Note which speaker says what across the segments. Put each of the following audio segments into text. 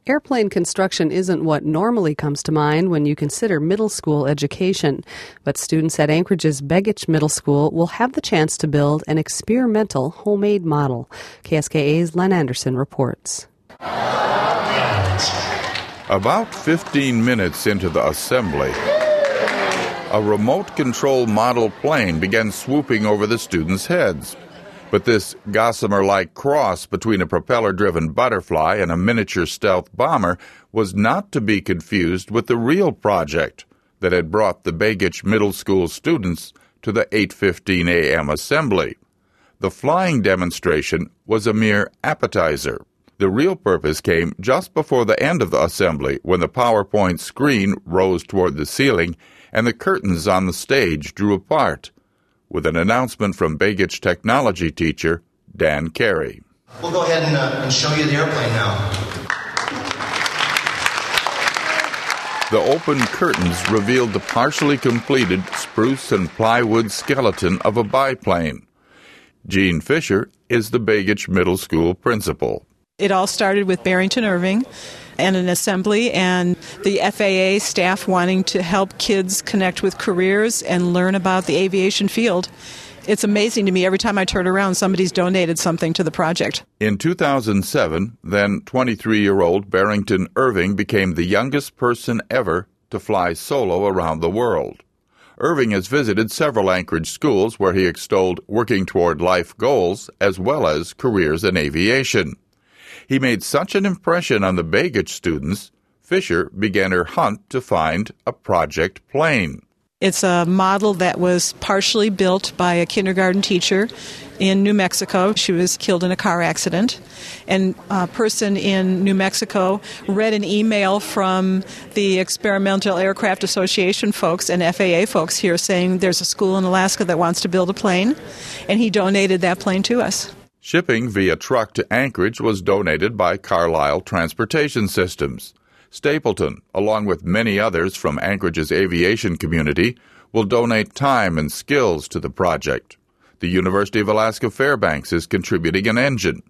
Speaker 1: Airplane construction isn't what normally comes to mind when you consider middle school education, but students at Anchorage's Begich Middle School will have the chance to build an experimental homemade model. KSKA's Len Anderson reports.
Speaker 2: About 15 minutes into the assembly, a remote control model plane began swooping over the students' heads. But this gossamer-like cross between a propeller-driven butterfly and a miniature stealth bomber was not to be confused with the real project that had brought the Begich Middle School students to the 8:15 a.m. assembly. The flying demonstration was a mere appetizer. The real purpose came just before the end of the assembly, when the PowerPoint screen rose toward the ceiling and the curtains on the stage drew apart, with an announcement from Begich technology teacher Dan Carey.
Speaker 3: We'll go ahead and show you the airplane now.
Speaker 2: The open curtains revealed the partially completed spruce and plywood skeleton of a biplane. Jean Fisher is the Begich Middle School principal.
Speaker 4: It all started with Barrington Irving and an assembly and the FAA staff wanting to help kids connect with careers and learn about the aviation field. It's amazing to me every time I turn around, somebody's donated something to the project.
Speaker 2: In 2007, then 23-year-old Barrington Irving became the youngest person ever to fly solo around the world. Irving has visited several Anchorage schools where he extolled working toward life goals as well as careers in aviation. He made such an impression on the Begich students, Fisher began her hunt to find a project plane.
Speaker 4: It's a model that was partially built by a kindergarten teacher in New Mexico. She was killed in a car accident. And a person in New Mexico read an email from the Experimental Aircraft Association folks and FAA folks here saying there's a school in Alaska that wants to build a plane, and he donated that plane to us.
Speaker 2: Shipping via truck to Anchorage was donated by Carlisle Transportation Systems. Stapleton, along with many others from Anchorage's aviation community, will donate time and skills to the project. The University of Alaska Fairbanks is contributing an engine.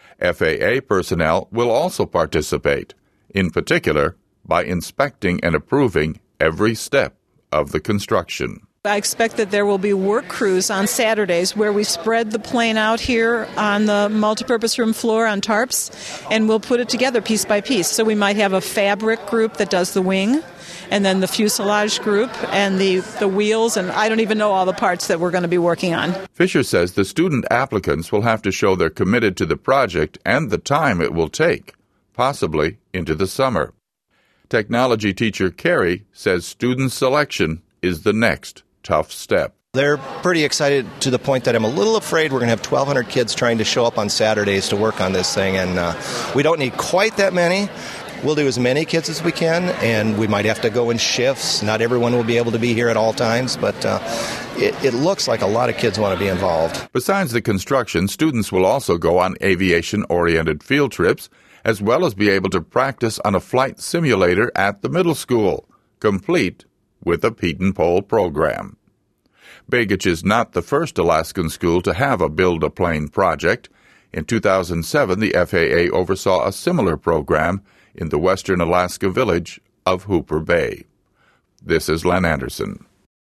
Speaker 2: FAA personnel will also participate, in particular by inspecting and approving every step of the construction.
Speaker 4: I expect that there will be work crews on Saturdays where we spread the plane out here on the multipurpose room floor on tarps, and we'll put it together piece by piece. So we might have a fabric group that does the wing, and then the fuselage group, and the wheels, and I don't even know all the parts that we're going to be working on.
Speaker 2: Fisher says the student applicants will have to show they're committed to the project and the time it will take, possibly into the summer. Technology teacher Carey says student selection is the next tough step.
Speaker 3: They're pretty excited to the point that I'm a little afraid we're going to have 1,200 kids trying to show up on Saturdays to work on this thing, and we don't need quite that many. We'll do as many kids as we can, and we might have to go in shifts. Not everyone will be able to be here at all times, but it looks like a lot of kids want to be involved.
Speaker 2: Besides the construction, students will also go on aviation-oriented field trips, as well as be able to practice on a flight simulator at the middle school, complete with a Pete Pole program. Begich is not the first Alaskan school to have a build-a-plane project. In 2007, the FAA oversaw a similar program in the western Alaska village of Hooper Bay. This is Len Anderson.